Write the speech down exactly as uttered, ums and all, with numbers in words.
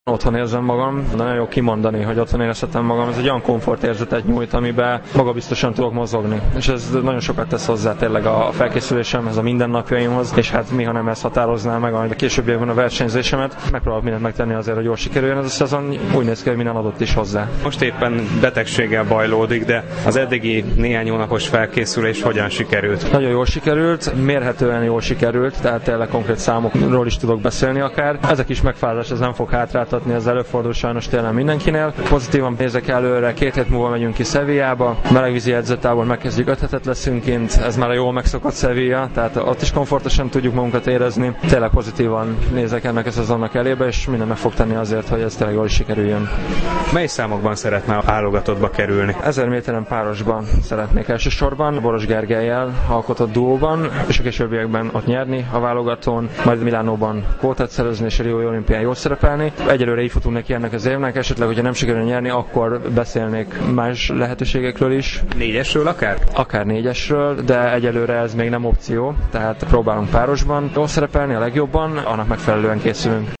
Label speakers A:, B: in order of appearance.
A: Otthon érzem magam, de nagyon jó kimondani, hogy otthon érezhetem magam. Ez egy olyan komfortérzetet nyújt, amiben magabiztosan tudok mozogni. És ez nagyon sokat tesz hozzá tényleg a felkészülésemhez, a mindennapjaimhoz, és hát mi, ha nem ezt határozná meg, a későbbiekben a versenyzésemet, megpróbálok mindent megtenni azért, hogy jól sikerüljön ez a szezon. Úgy néz ki, hogy minden adott is hozzá.
B: Most éppen betegséggel bajlódik, de az eddigi néhány hónapos felkészülés hogyan sikerült?
A: Nagyon jól sikerült, mérhetően jól sikerült, tehát tényleg konkrét számokról is tudok beszélni akár. Ezek is megfázás, ez nem fog hátráltatni, ez előfordul sajnos tényleg mindenkinél. Pozitívan nézek előre, két hét múlva megyünk ki Sevillába, melegvízi edzőtábor megkezdjük, öt hetet leszünk kint, ez már a jól megszokott Sevilla, tehát ott is komfortosan tudjuk magunkat érezni. Tényleg pozitívan nézek ennek a szezonnak elébe, és minden meg fog tenni azért, hogy ez tényleg jól is sikerüljön.
B: Mely számokban szeretne a válogatottba kerülni?
A: Ezer méteren párosban szeretnék elsősorban, Boros Gergellyel alkotott duóban, és a későbbiekben ott nyerni a válogatón, majd Milánóban kvótát szerezni és a Riói olimpián jól szerepelni. Egyelőre így futunk neki ennek az évnek, esetleg, hogyha nem sikerül nyerni, akkor beszélnék más lehetőségekről is.
B: Négyesről akár?
A: Akár négyesről, de egyelőre ez még nem opció, tehát próbálunk párosban jól szerepelni a legjobban, annak megfelelően készülünk.